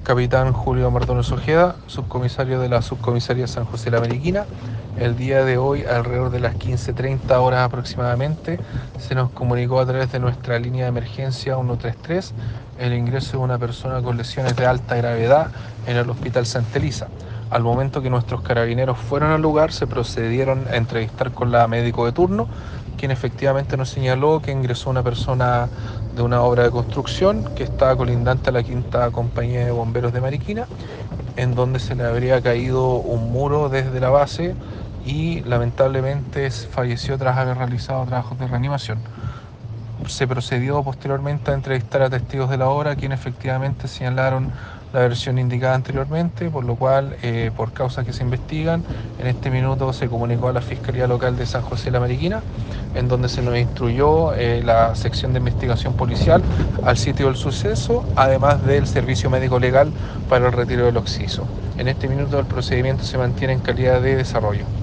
Capitán Julio Mardones Ojeda, subcomisario de la Subcomisaría San José de la Mariquina. El día de hoy, alrededor de las 15:30 horas aproximadamente, se nos comunicó a través de nuestra línea de emergencia 133 el ingreso de una persona con lesiones de alta gravedad en el Hospital Santa Elisa. Al momento que nuestros carabineros fueron al lugar, se procedieron a entrevistar con la médico de turno, quien efectivamente nos señaló que ingresó una persona de una obra de construcción que estaba colindante a la quinta compañía de bomberos de Mariquina, en donde se le habría caído un muro desde la base y lamentablemente falleció tras haber realizado trabajos de reanimación. Se procedió posteriormente a entrevistar a testigos de la obra, quienes efectivamente señalaron la versión indicada anteriormente, por lo cual, por causas que se investigan, en este minuto se comunicó a la Fiscalía Local de San José de la Mariquina, en donde se nos instruyó la sección de investigación policial al sitio del suceso, además del servicio médico legal para el retiro del occiso. En este minuto el procedimiento se mantiene en calidad de desarrollo.